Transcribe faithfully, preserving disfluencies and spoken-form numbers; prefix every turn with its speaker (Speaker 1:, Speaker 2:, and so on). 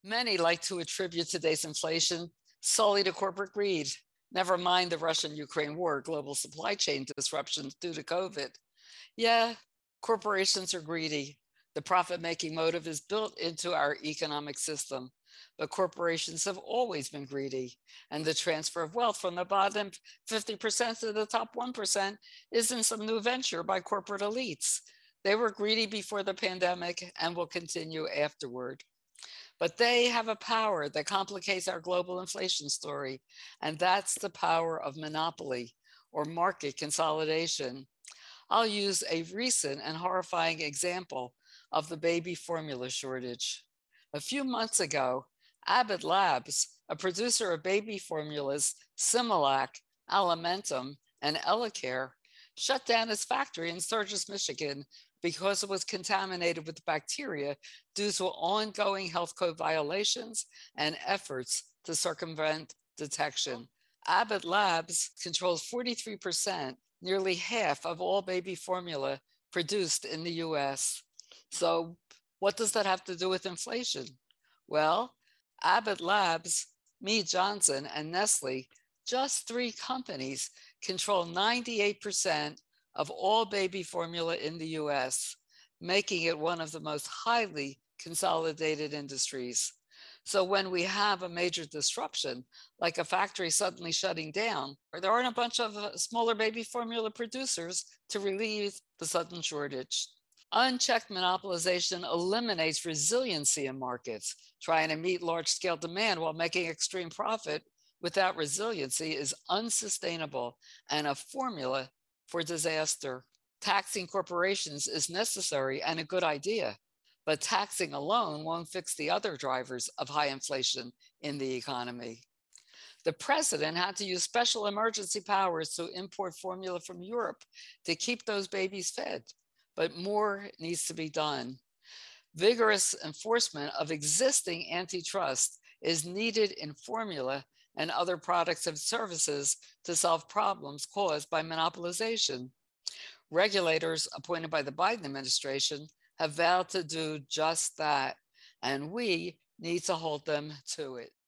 Speaker 1: Many like to attribute today's inflation solely to corporate greed. Never mind the Russian Ukraine war, global supply chain disruptions due to COVID. Yeah, corporations are greedy. The profit making motive is built into our economic system. But corporations have always been greedy. And the transfer of wealth from the bottom fifty percent to the top one percent isn't some new venture by corporate elites. They were greedy before the pandemic and will continue afterward. But they have a power that complicates our global inflation story, and that's the power of monopoly or market consolidation. I'll use a recent and horrifying example of the baby formula shortage. A few months ago, Abbott Labs, a producer of baby formulas Similac, Alimentum, and Elecare, shut down its factory in Sturgis, Michigan because it was contaminated with bacteria due to ongoing health code violations and efforts to circumvent detection. Abbott Labs controls forty-three percent, nearly half of all baby formula produced in the U S. So, what does that have to do with inflation? Well, Abbott Labs, Mead Johnson, and Nestle, just three companies, control ninety-eight percent of all baby formula in the U S, making it one of the most highly consolidated industries. So when we have a major disruption, like a factory suddenly shutting down, there aren't a bunch of uh, smaller baby formula producers to relieve the sudden shortage. Unchecked monopolization eliminates resiliency in markets. Trying to meet large scale demand while making extreme profit without resiliency is unsustainable and a formula for disaster. Taxing corporations is necessary and a good idea, but taxing alone won't fix the other drivers of high inflation in the economy. The president had to use special emergency powers to import formula from Europe to keep those babies fed, but more needs to be done. Vigorous enforcement of existing antitrust is needed in formula and other products and services to solve problems caused by monopolization. Regulators appointed by the Biden administration have vowed to do just that, and we need to hold them to it.